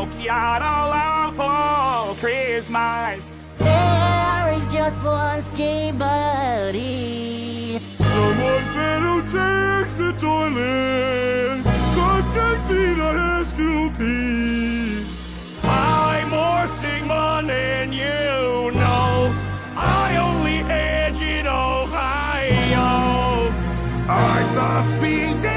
macchiato for Christmas. There is just one ski buddy. Someone fed who takes the toilet, 'cause they see the has to pee. I'm more Sigmund than you know. I only edge in Ohio. I saw speed